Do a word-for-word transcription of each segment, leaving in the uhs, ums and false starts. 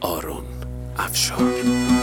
آرون افشار.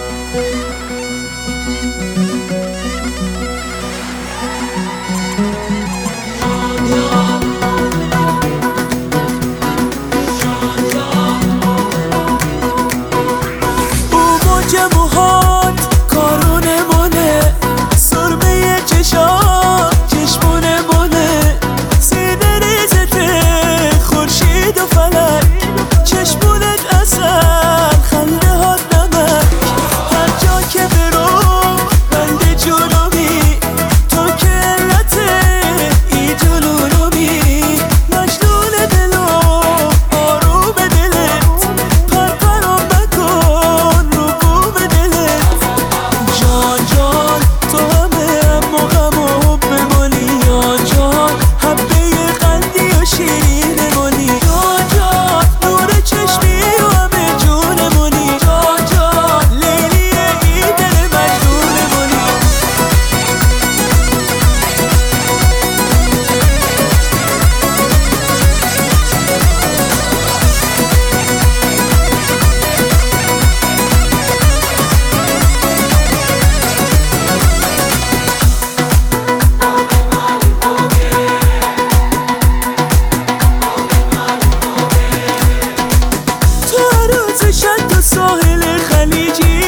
ساحل خلیجی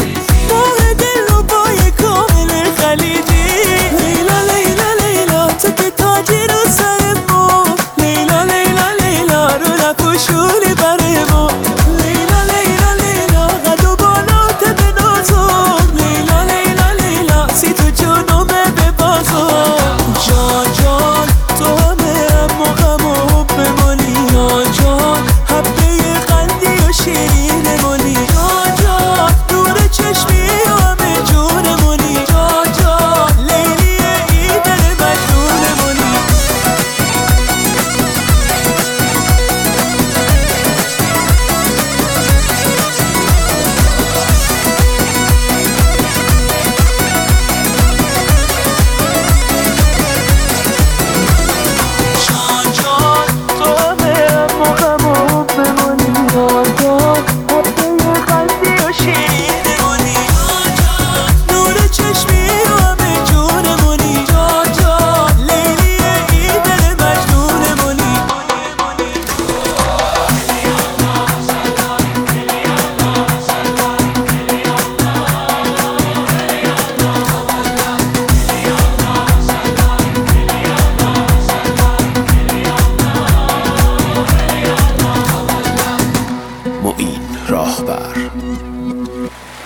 ماه دل رو بای کامل خلیجی. لیلا لیلا لیلا تو که تاجی رو سر ما، لیلا لیلا لیلا رو نکشونی بره ما. لیلا لیلا لیلا قد و بالات به نازم، لیلا لیلا لیلا سی تو جنومه به بازم. جان جان تو همه هم و غم و حب منی، جان جان حبه قندی و شیرین معین راهبر.